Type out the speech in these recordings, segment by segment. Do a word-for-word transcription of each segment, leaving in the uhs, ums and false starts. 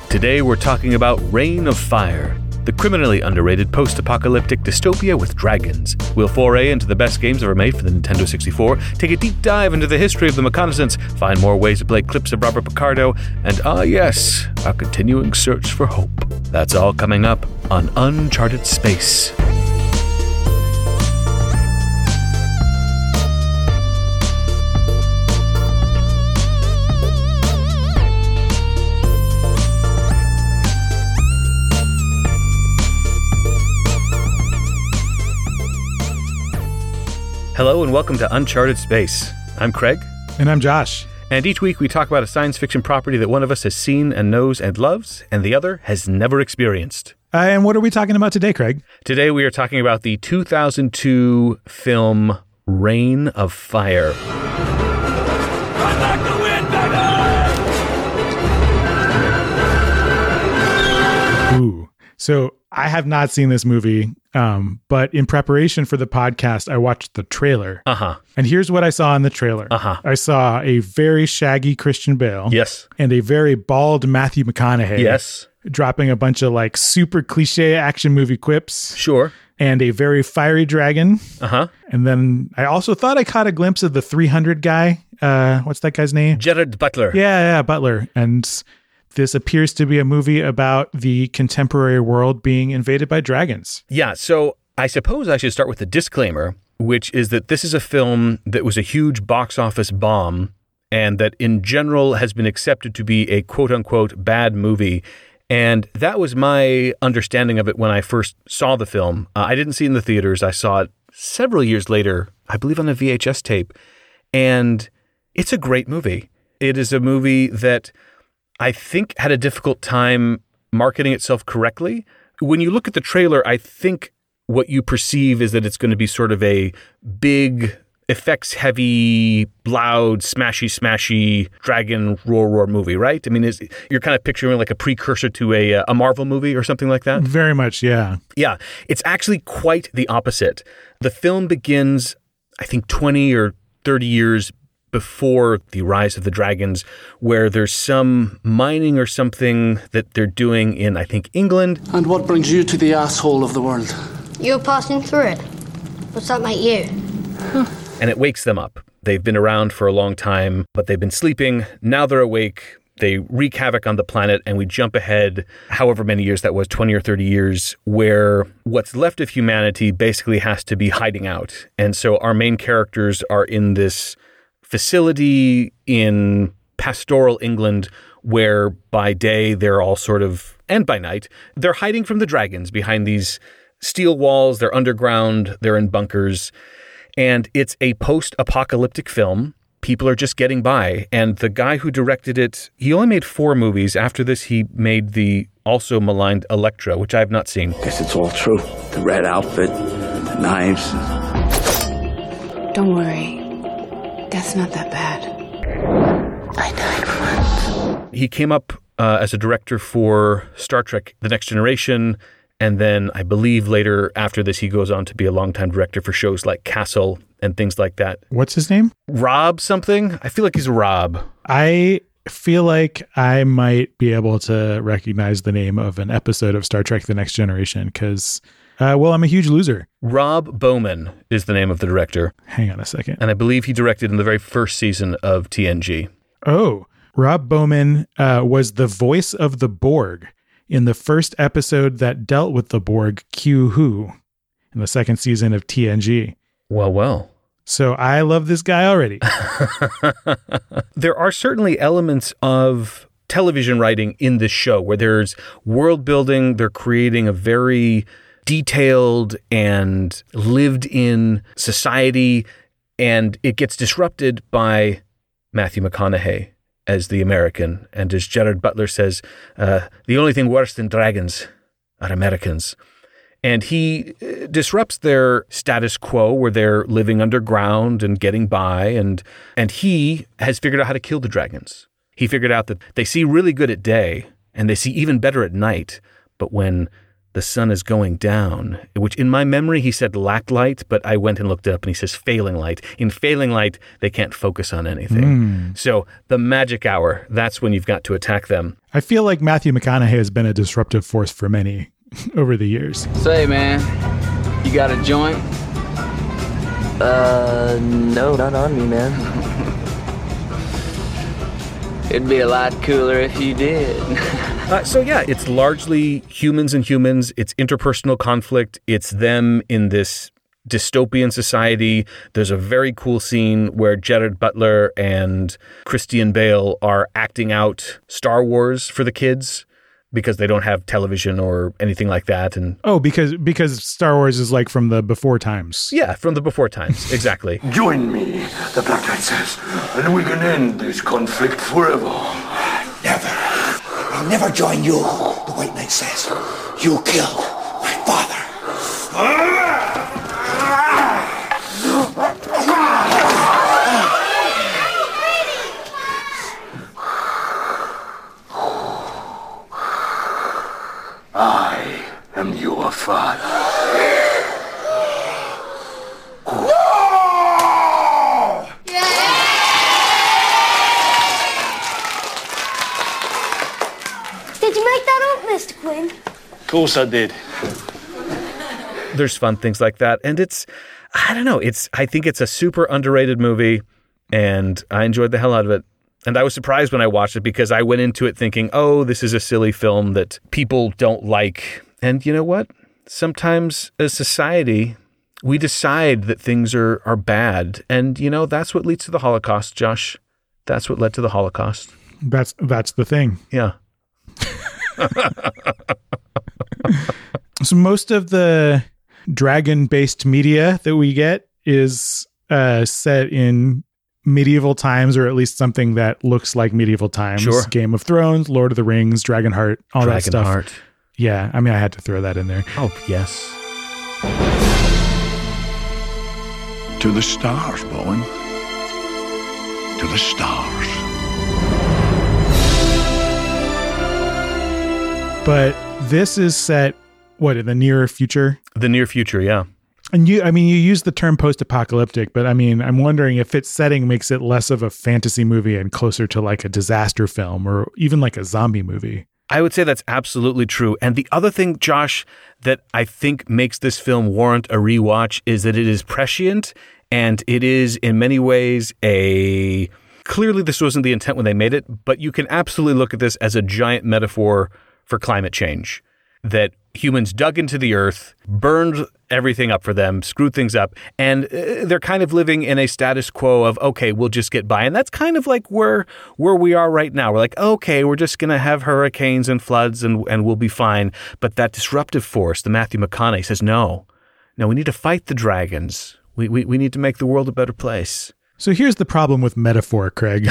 Today we're talking about Reign of Fire, the criminally underrated post-apocalyptic dystopia with dragons. We'll foray into the best games ever made for the Nintendo sixty-four, take a deep dive into the history of the Reconnaissance, find more ways to play clips of Robert Picardo, and ah yes, our continuing search for hope. That's all coming up on Uncharted Space. Hello and welcome to Uncharted Space. I'm Craig. And I'm Josh. And each week we talk about a science fiction property that one of us has seen and knows and loves, and the other has never experienced. Uh, and what are we talking about today, Craig? Today we are talking about the two thousand two film Reign of Fire. Run back the wind, baby! Ooh. So I have not seen this movie, um, but in preparation for the podcast, I watched the trailer. Uh-huh. And here's what I saw in the trailer. Uh-huh. I saw a very shaggy Christian Bale. Yes. And a very bald Matthew McConaughey. Yes. Dropping a bunch of like super cliche action movie quips. Sure. And a very fiery dragon. Uh-huh. And then I also thought I caught a glimpse of the three hundred guy. Uh, what's that guy's name? Gerard Butler. Yeah, yeah, Butler. And this appears to be a movie about the contemporary world being invaded by dragons. Yeah, so I suppose I should start with the disclaimer, which is that this is a film that was a huge box office bomb and that in general has been accepted to be a quote-unquote bad movie. And that was my understanding of it when I first saw the film. Uh, I didn't see it in the theaters. I saw it several years later, I believe on a V H S tape. And it's a great movie. It is a movie that I think had a difficult time marketing itself correctly. When you look at the trailer, I think what you perceive is that it's going to be sort of a big, effects-heavy, loud, smashy, smashy dragon roar roar movie, right? I mean, is, you're kind of picturing like a precursor to a, a Marvel movie or something like that? Very much, yeah. Yeah, it's actually quite the opposite. The film begins, I think, twenty or thirty years before the rise of the dragons, where there's some mining or something that they're doing in, I think, England. And what brings you to the asshole of the world? You're passing through it. What's that make you? Huh. And it wakes them up. They've been around for a long time, but they've been sleeping. Now they're awake. They wreak havoc on the planet, and we jump ahead, however many years that was, twenty or thirty years, where what's left of humanity basically has to be hiding out. And so our main characters are in this facility in pastoral England where by day they're all sort of, and by night, they're hiding from the dragons behind these steel walls. They're underground. They're in bunkers. And it's a post-apocalyptic film. People are just getting by. And the guy who directed it, he only made four movies. After this, he made the also maligned Elektra, which I have not seen. Guess it's all true. The red outfit, the knives. Don't worry. That's not that bad. I died once. He came up uh, as a director for Star Trek The Next Generation, and then I believe later after this he goes on to be a longtime director for shows like Castle and things like that. What's his name? Rob something? I feel like he's Rob. I feel like I might be able to recognize the name of an episode of Star Trek The Next Generation because... Uh, well, I'm a huge loser. Rob Bowman is the name of the director. Hang on a second. And I believe he directed in the very first season of T N G. Oh, Rob Bowman uh, was the voice of the Borg in the first episode that dealt with the Borg, Q Who, in the second season of T N G. Well, well. So I love this guy already. There are certainly elements of television writing in this show where there's world building. They're creating a very detailed and lived in society, and it gets disrupted by Matthew McConaughey as the American. And as Gerard Butler says, uh, the only thing worse than dragons are Americans. And he disrupts their status quo where they're living underground and getting by. And, and he has figured out how to kill the dragons. He figured out that they see really good at day and they see even better at night. But when the sun is going down, which in my memory he said lacked light, but I went and looked it up and he says failing light. In failing light, they can't focus on anything. Mm. So the magic hour, that's when you've got to attack them. I feel like Matthew McConaughey has been a disruptive force for many over the years. Say, man, you got a joint? Uh, no, not on me, man. It'd be a lot cooler if you did. uh, so yeah, it's largely humans and humans. It's interpersonal conflict. It's them in this dystopian society. There's a very cool scene where Gerard Butler and Christian Bale are acting out Star Wars for the kids because they don't have television or anything like that. And oh, because because Star Wars is like from the before times. Yeah, from the before times, exactly. Join me, the Black Knight says, and we can end this conflict forever. Never. I'll never join you, the White Knight says. You killed my father. I am your father. Did you make that up, Mister Quinn? Of course I did. There's fun things like that. And it's, I don't know, it's, I think it's a super underrated movie and I enjoyed the hell out of it. And I was surprised when I watched it because I went into it thinking, oh, this is a silly film that people don't like. And you know what? Sometimes as society, we decide that things are, are bad. And, you know, that's what leads to the Holocaust, Josh. That's what led to the Holocaust. That's that's the thing. Yeah. So most of the dragon-based media that we get is uh, set in medieval times, or at least something that looks like medieval times. Sure. Game of Thrones, Lord of the Rings, Dragonheart, all that stuff. Dragonheart. Yeah, I mean, I had to throw that in there. Oh, yes. To the stars, Bowen. To the stars. But this is set, what, in the near future? The near future, yeah. And you, I mean, you use the term post-apocalyptic, but I mean, I'm wondering if its setting makes it less of a fantasy movie and closer to like a disaster film or even like a zombie movie. I would say that's absolutely true. And the other thing, Josh, that I think makes this film warrant a rewatch is that it is prescient and it is in many ways a... Clearly this wasn't the intent when they made it, but you can absolutely look at this as a giant metaphor for climate change. That humans dug into the earth, burned everything up for them, screwed things up, and uh, they're kind of living in a status quo of, okay, we'll just get by. And that's kind of like where where we are right now. We're like, okay, we're just going to have hurricanes and floods and, and we'll be fine. But that disruptive force, the Matthew McConaughey, says, no, no, we need to fight the dragons. We, we, we need to make the world a better place. So here's the problem with metaphor, Craig.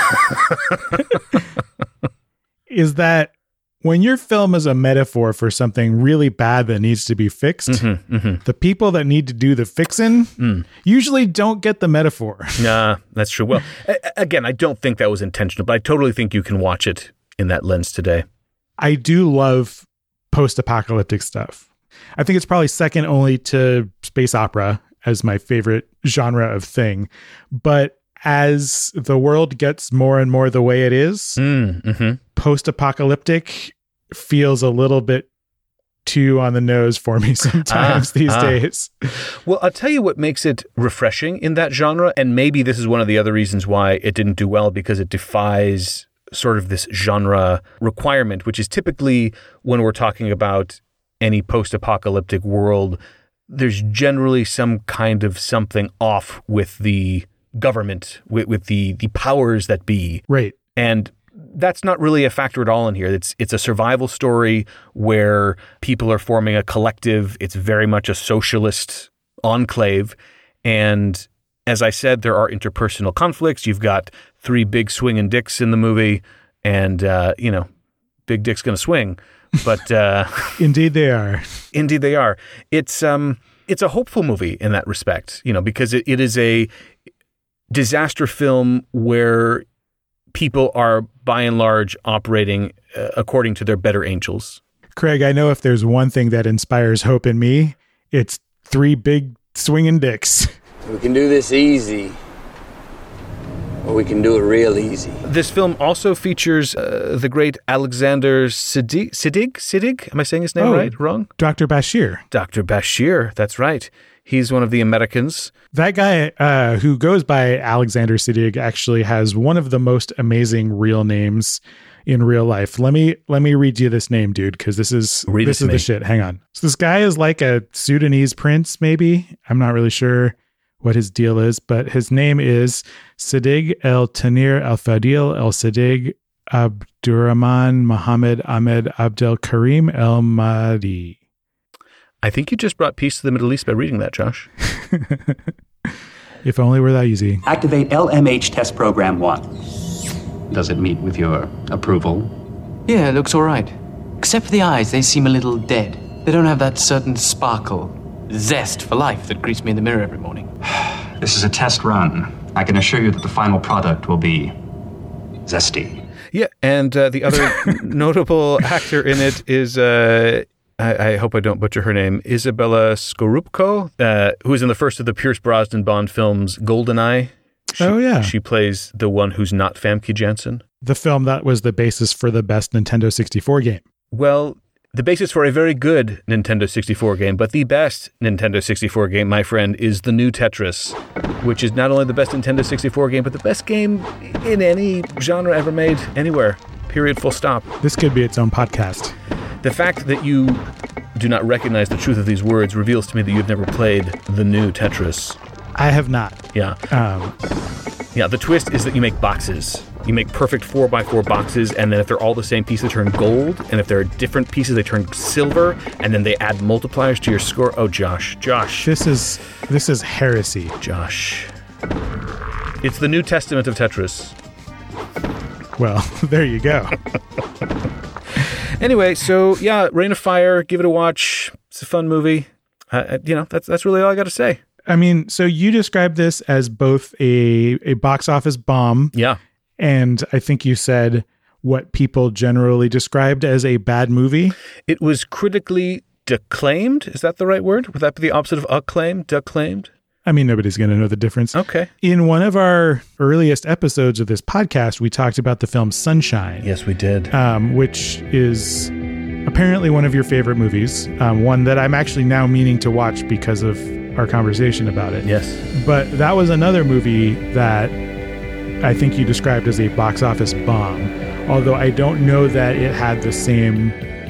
Is that when your film is a metaphor for something really bad that needs to be fixed, mm-hmm, mm-hmm. the people that need to do the fixing mm. usually don't get the metaphor. Nah, that's true. Well, a- again, I don't think that was intentional, but I totally think you can watch it in that lens today. I do love post-apocalyptic stuff. I think it's probably second only to space opera as my favorite genre of thing. But as the world gets more and more the way it is, mm, mm-hmm. post-apocalyptic feels a little bit too on the nose for me sometimes ah, these ah. days. Well, I'll tell you what makes it refreshing in that genre, and maybe this is one of the other reasons why it didn't do well, because it defies sort of this genre requirement, which is typically when we're talking about any post-apocalyptic world, there's generally some kind of something off with the government, with, with the the powers that be. Right. And that's not really a factor at all in here. It's it's a survival story where people are forming a collective. It's very much a socialist enclave. And as I said, there are interpersonal conflicts. You've got three big swinging dicks in the movie, and, uh, you know, big dick's going to swing. But uh, indeed they are. Indeed they are. It's um it's a hopeful movie in that respect, you know, because it, it is a disaster film where people are by and large operating uh, according to their better angels. Craig, I know if there's one thing that inspires hope in me, it's three big swinging dicks. We can do this easy, or we can do it real easy. This film also features uh, the great Alexander Siddig. Siddig? Siddig? Am I saying his name oh, right? Wrong? Doctor Bashir. Doctor Bashir, that's right. He's one of the Americans. That guy uh, who goes by Alexander Siddig actually has one of the most amazing real names in real life. Let me let me read you this name, dude, because this is read this is me. the shit. Hang on. So this guy is like a Sudanese prince, maybe. I'm not really sure what his deal is, but his name is Siddig El Tanir Al Fadil El Siddig Abdurrahman Mohammed Ahmed Abdel Karim El Mahdi. I think you just brought peace to the Middle East by reading that, Josh. If only were that easy. Activate L M H test program one. Does it meet with your approval? Yeah, it looks all right. Except for the eyes, they seem a little dead. They don't have that certain sparkle, zest for life that greets me in the mirror every morning. This is a test run. I can assure you that the final product will be zesty. Yeah, and uh, the other notable actor in it is... Uh, I, I hope I don't butcher her name, Isabella Scorupco, uh, who is in the first of the Pierce Brosnan Bond films, GoldenEye. She, oh, yeah. She plays the one who's not Famke Janssen. The film that was the basis for the best Nintendo sixty-four game. Well, the basis for a very good Nintendo sixty-four game, but the best Nintendo sixty-four game, my friend, is the new Tetris, which is not only the best Nintendo sixty-four game, but the best game in any genre ever made anywhere. Period, full stop. This could be its own podcast. The fact that you do not recognize the truth of these words reveals to me that you've never played the new Tetris. I have not. Yeah. Um, yeah, the twist is that you make boxes. You make perfect four by four boxes, and then if they're all the same piece, they turn gold, and if they're different pieces, they turn silver, and then they add multipliers to your score. Oh, Josh. Josh. This is this is heresy. Josh. It's the New Testament of Tetris. Well, there you go. Anyway, so yeah, Reign of Fire, give it a watch. It's a fun movie. Uh, you know, that's that's really all I got to say. I mean, so you described this as both a a box office bomb. Yeah. And I think you said what people generally described as a bad movie. It was critically declaimed. Is that the right word? Would that be the opposite of acclaimed? Declaimed? I mean, nobody's going to know the difference. Okay. In one of our earliest episodes of this podcast, we talked about the film Sunshine. Yes, we did. Um, which is apparently one of your favorite movies. Um, one that I'm actually now meaning to watch because of our conversation about it. Yes. But that was another movie that I think you described as a box office bomb. Although I don't know that it had the same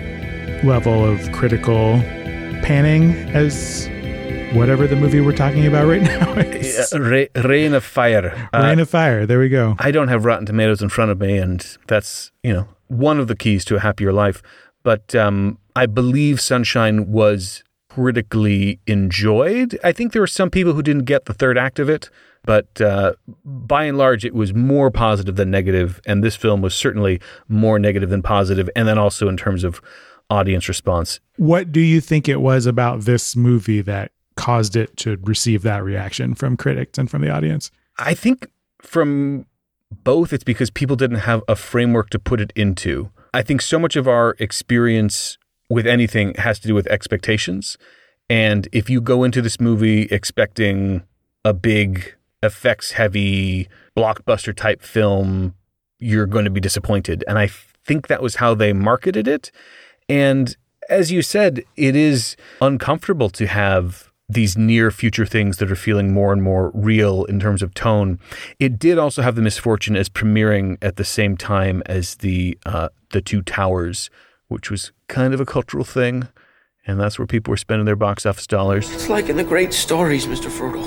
level of critical panning as whatever the movie we're talking about right now is. Uh, Re- Reign of Fire. Uh, Reign of Fire. There we go. I don't have Rotten Tomatoes in front of me, and that's, you know, one of the keys to a happier life. But um, I believe Sunshine was critically enjoyed. I think there were some people who didn't get the third act of it, but uh, by and large, it was more positive than negative, and this film was certainly more negative than positive, and then also in terms of audience response. What do you think it was about this movie that caused it to receive that reaction from critics and from the audience? I think from both, it's because people didn't have a framework to put it into. I think so much of our experience with anything has to do with expectations. And if you go into this movie expecting a big, effects-heavy, blockbuster-type film, you're going to be disappointed. And I think that was how they marketed it. And as you said, it is uncomfortable to have these near future things that are feeling more and more real in terms of tone. It did also have the misfortune as premiering at the same time as the uh, the Two Towers, which was kind of a cultural thing. And that's where people were spending their box office dollars. It's like in the great stories, Mister Frodo.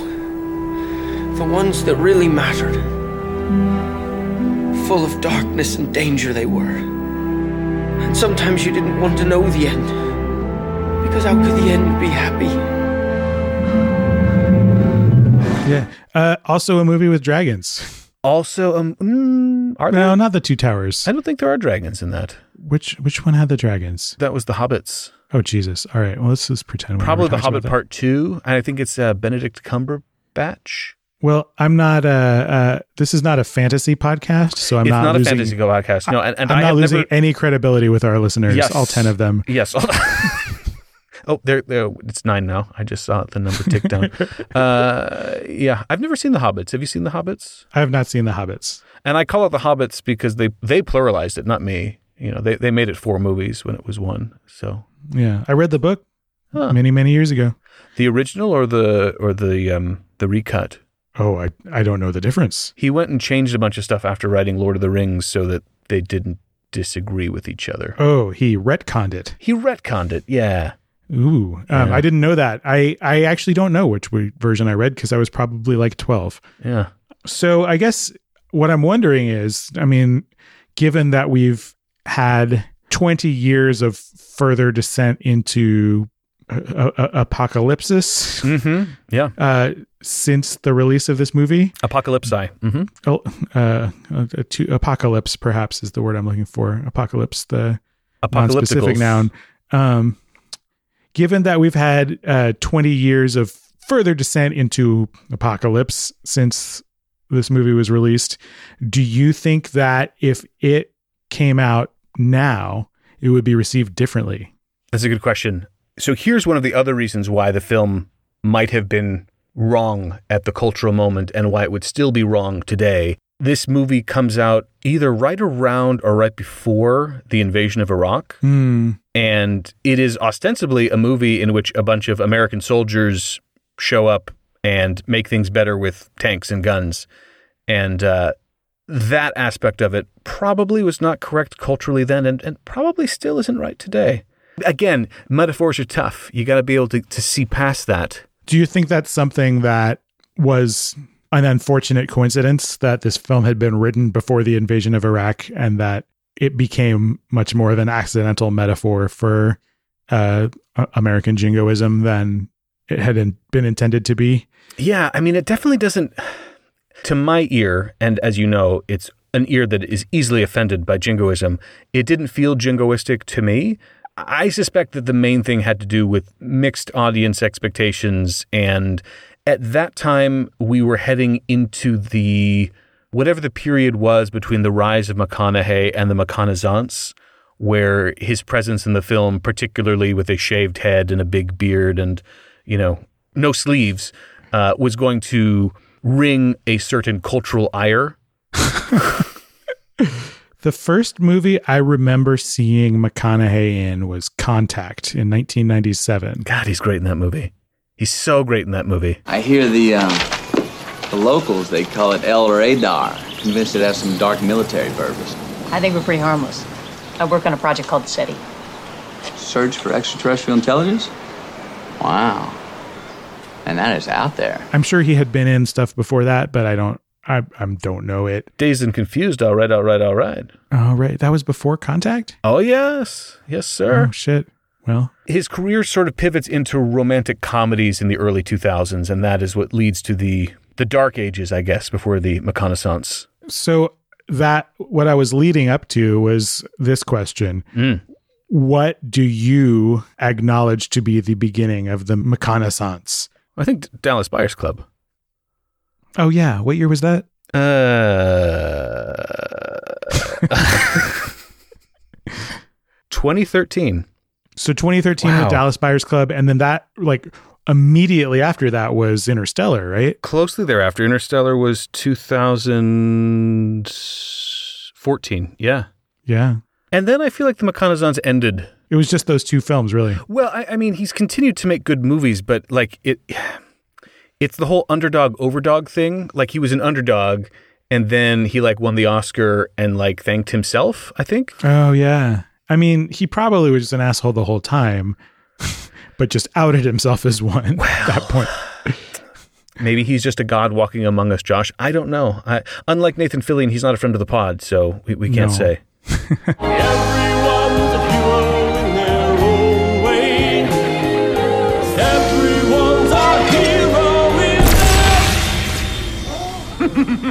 The ones that really mattered. Full of darkness and danger they were. And sometimes you didn't want to know the end. Because how could the end be happy? Yeah. Uh, also a movie with dragons. Also, um, mm, are no, there? not the Two Towers. I don't think there are dragons in that. Which which one had the dragons? That was the Hobbits. Oh, Jesus. All right. Well, let's just pretend. Probably the Hobbit Part Two. And I think it's uh, Benedict Cumberbatch. Well, I'm not a. Uh, this is not a fantasy podcast, so I'm it's not. not losing, a fantasy podcast. No, and, and I'm I not have losing never, any credibility with our listeners. Yes. All ten of them. Yes. Oh, there, there. It's nine now. I just saw the number tick down. uh, yeah, I've never seen The Hobbits. Have you seen The Hobbits? I have not seen The Hobbits. And I call it The Hobbits because they they pluralized it, not me. You know, they they made it four movies when it was one. So yeah, I read the book huh. many many years ago. The original or the or the um the recut? Oh, I I don't know the difference. He went and changed a bunch of stuff after writing Lord of the Rings so that they didn't disagree with each other. Oh, he retconned it. He retconned it. Yeah. Ooh, um, yeah. I didn't know that. I, I actually don't know which version I read because I was probably like twelve. Yeah. So I guess what I'm wondering is, I mean, given that we've had twenty years of further descent into uh, uh, apocalypsis, mm-hmm. yeah, uh, since the release of this movie, Apocalypse. Mm-hmm. Oh, uh, uh, to, apocalypse perhaps is the word I'm looking for. Apocalypse, the non-specific noun. Um, Given that we've had uh, twenty years of further descent into apocalypse since this movie was released, do you think that if it came out now, it would be received differently? That's a good question. So here's one of the other reasons why the film might have been wrong at the cultural moment and why it would still be wrong today. This movie comes out either right around or right before the invasion of Iraq. Mm. And it is ostensibly a movie in which a bunch of American soldiers show up and make things better with tanks and guns. And uh, that aspect of it probably was not correct culturally then and, and probably still isn't right today. Again, metaphors are tough. You got to be able to, to see past that. Do you think that's something that was an unfortunate coincidence that this film had been written before the invasion of Iraq and that it became much more of an accidental metaphor for uh, American jingoism than it had in, been intended to be? Yeah, I mean, it definitely doesn't, to my ear, and as you know, it's an ear that is easily offended by jingoism, it didn't feel jingoistic to me. I suspect that the main thing had to do with mixed audience expectations, and at that time, we were heading into the, whatever the period was between the rise of McConaughey and the McConaissance, where his presence in the film, particularly with a shaved head and a big beard and, you know, no sleeves, uh, was going to ring a certain cultural ire. The first movie I remember seeing McConaughey in was Contact in nineteen ninety-seven. God, he's great in that movie. He's so great in that movie. I hear the um, the locals, they call it El Radar. Convinced it has some dark military purpose. I think we're pretty harmless. I work on a project called SETI. Search for extraterrestrial intelligence? Wow. And that is out there. I'm sure he had been in stuff before that, but I don't I, I don't know it. Dazed and Confused, all right, all right, all right. Oh, right. That was before Contact? Oh, yes. Yes, sir. Oh, shit. Well, his career sort of pivots into romantic comedies in the early two thousands, and that is what leads to the the dark ages, I guess, before the McConaissance. So that what I was leading up to was this question. Mm. What do you acknowledge to be the beginning of the McConaissance? I think Dallas Buyers Club. Oh, yeah. What year was that? Uh, twenty thirteen. So twenty thirteen Wow. with Dallas Buyers Club, and then that, like, immediately after that was Interstellar, right? Closely thereafter. Interstellar was two thousand fourteen. Yeah. Yeah. And then I feel like the McConaissance ended. It was just those two films, really. Well, I, I mean, he's continued to make good movies, but like it, it's the whole underdog overdog thing. Like he was an underdog, and then he like won the Oscar and like thanked himself, I think. Oh yeah. I mean, he probably was just an asshole the whole time, but just outed himself as one well, at that point. Maybe he's just a god walking among us, Josh. I don't know. I, unlike Nathan Fillion, he's not a friend of the pod, so we, we can't No. say. Everyone's a hero in their own way. Everyone's a hero in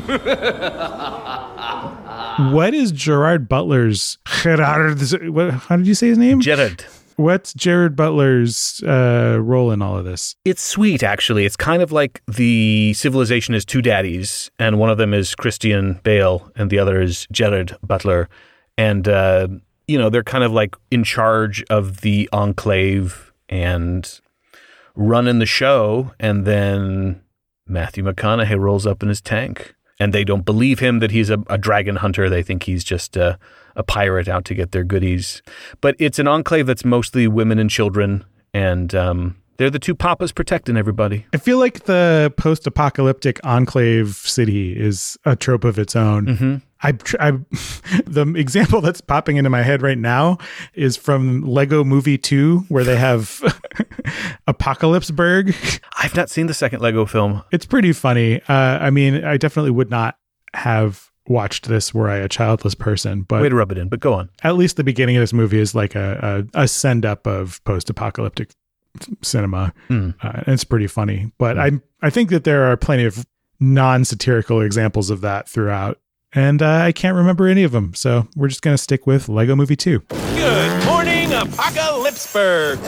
their... What is Gerard Butler's Gerard? What, how did you say his name? Gerard. What's Jared Butler's uh, role in all of this? It's sweet, actually. It's kind of like the Civilization has two daddies, and one of them is Christian Bale, and the other is Jared Butler. And, uh, you know, they're kind of like in charge of the Enclave and running the show, and then Matthew McConaughey rolls up in his tank. And they don't believe him that he's a, a dragon hunter. They think he's just a, a pirate out to get their goodies. But it's an enclave that's mostly women and children, and um, they're the two papas protecting everybody. I feel like the post-apocalyptic enclave city is a trope of its own. Mm-hmm. I, I, the example that's popping into my head right now is from Lego Movie two, where they have Apocalypseburg. I've not seen the second Lego film. It's pretty funny. Uh, I mean, I definitely would not have watched this were I a childless person. But way to rub it in, but go on. At least the beginning of this movie is like a, a, a send-up of post-apocalyptic cinema. Mm. Uh, and it's pretty funny. But mm. I I think that there are plenty of non-satirical examples of that throughout. And uh, I can't remember any of them. So we're just going to stick with Lego Movie two. Good morning, Apocalypseburg.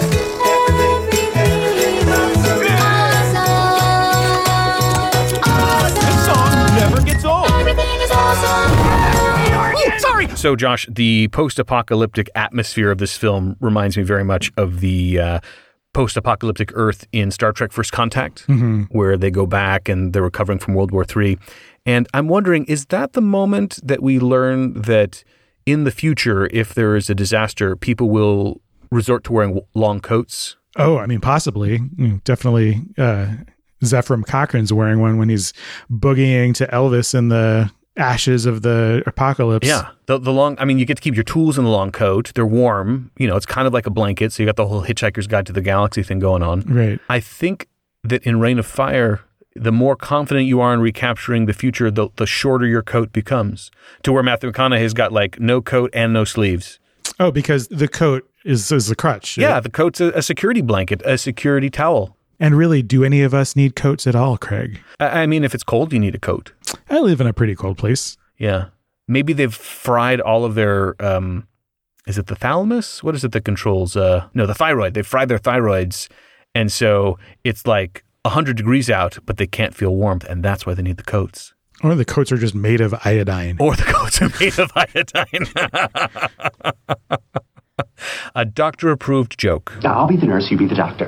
This song never gets old. Ooh, sorry. So, Josh, the post-apocalyptic atmosphere of this film reminds me very much of the uh, post-apocalyptic Earth in Star Trek First Contact, mm-hmm. where they go back and they're recovering from World War Three. And I'm wondering, is that the moment that we learn that in the future, if there is a disaster, people will resort to wearing long coats? Oh, I mean, possibly. Definitely. Uh, Zephyr Cochrane's wearing one when he's boogieing to Elvis in the ashes of the apocalypse. Yeah. The, the long, I mean, you get to keep your tools in the long coat. They're warm. You know, it's kind of like a blanket. So you got the whole Hitchhiker's Guide to the Galaxy thing going on. Right. I think that in Reign of Fire, the more confident you are in recapturing the future, the, the shorter your coat becomes, to where Matthew McConaughey's got like no coat and no sleeves. Oh, because the coat is, is the crutch. Yeah, right? The coat's a, a security blanket, a security towel. And really, do any of us need coats at all, Craig? I, I mean, if it's cold, you need a coat. I live in a pretty cold place. Yeah. Maybe they've fried all of their, um, is it the thalamus? What is it that controls, uh, no, the thyroid. They've fried their thyroids. And so it's like one hundred degrees out, but they can't feel warmth, and that's why they need the coats. Or the coats are just made of iodine. Or the coats are made of iodine. A doctor-approved joke. I'll be the nurse, you be the doctor.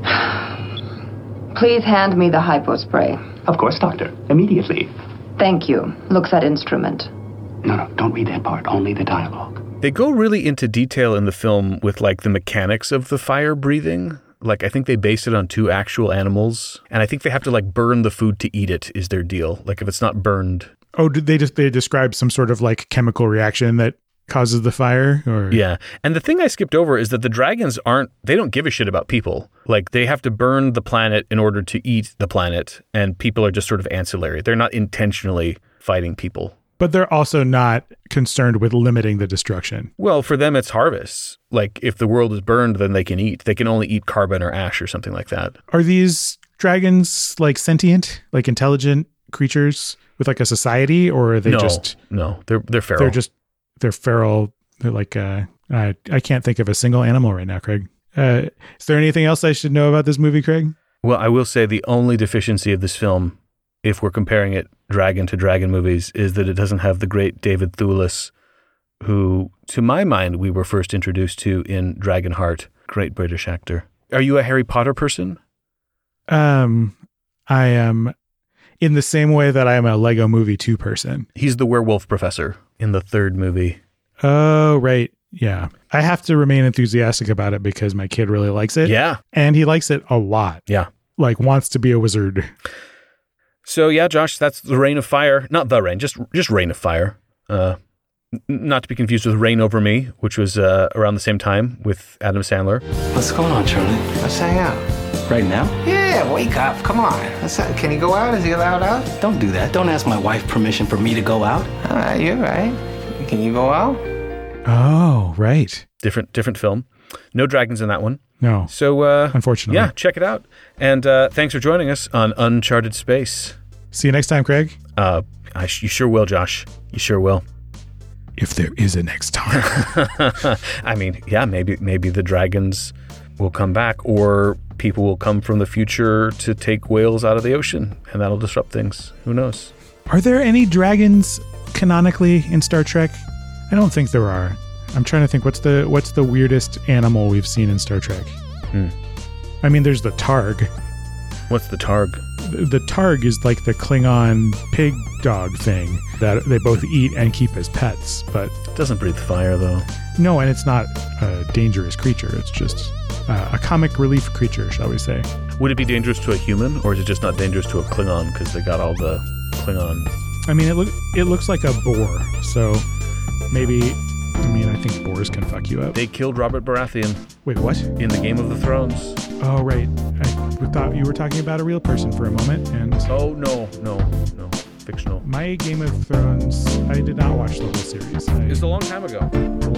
Please hand me the hypo spray. Of course, doctor. Immediately. Thank you. Looks that instrument. No, no, don't read that part. Only the dialogue. They go really into detail in the film with, like, the mechanics of the fire breathing. Like, I think they based it on two actual animals, and I think they have to, like, burn the food to eat it is their deal. Like, if it's not burned. Oh, did they just, they describe some sort of, like, chemical reaction that causes the fire? Or yeah. And the thing I skipped over is that the dragons aren't, they don't give a shit about people. Like, they have to burn the planet in order to eat the planet, and people are just sort of ancillary. They're not intentionally fighting people. But they're also not concerned with limiting the destruction. Well, for them, it's harvests. Like, if the world is burned, then they can eat. They can only eat carbon or ash or something like that. Are these dragons, like, sentient, like, intelligent creatures with, like, a society? Or are they no, just... No, they're they're feral. They're just, they're feral. They're like, uh, I, I can't think of a single animal right now, Craig. Uh, is there anything else I should know about this movie, Craig? Well, I will say the only deficiency of this film, if we're comparing it dragon to dragon movies, is that it doesn't have the great David Thewlis, who, to my mind, we were first introduced to in Dragonheart. Great British actor. Are you a Harry Potter person? Um, I am in the same way that I am a Lego Movie two person. He's the werewolf professor in the third movie. Oh, right. Yeah. I have to remain enthusiastic about it because my kid really likes it. Yeah. And he likes it a lot. Yeah. Like, wants to be a wizard. So, yeah, Josh, that's the Reign of Fire. Not the Reign, just just Reign of Fire. Uh, n- not to be confused with Reign Over Me, which was uh, around the same time with Adam Sandler. What's going on, Charlie? Let's hang out. Right now? Yeah, wake up. Come on. Let's, uh, can he go out? Is he allowed out? Don't do that. Don't ask my wife permission for me to go out. All right, you're right. Can you go out? Oh, right. Different different film. No dragons in that one. No. So, uh, unfortunately. Yeah, check it out. And uh, thanks for joining us on Uncharted Space. See you next time, Craig. Uh, I sh- you sure will, Josh. You sure will. if there is a next time. I mean, yeah, maybe maybe the dragons will come back, or people will come from the future to take whales out of the ocean, and that'll disrupt things. Who knows? Are there any dragons canonically in Star Trek? I don't think there are. I'm trying to think, what's the what's the weirdest animal we've seen in Star Trek? Hmm. I mean, there's the Targ. What's the Targ? The, the Targ is like the Klingon pig dog thing that they both eat and keep as pets, but it doesn't breathe fire, though. No, and it's not a dangerous creature. It's just uh, a comic relief creature, shall we say. Would it be dangerous to a human, or is it just not dangerous to a Klingon because they got all the Klingon? I mean, it look it looks like a boar, so maybe. I mean, I think boars can fuck you up. They killed Robert Baratheon. Wait, what? In the Game of the Thrones. Oh, right. I thought you were talking about a real person for a moment, and oh no, no, no, fictional. My Game of Thrones. I did not watch the whole series. I... It's a long time ago.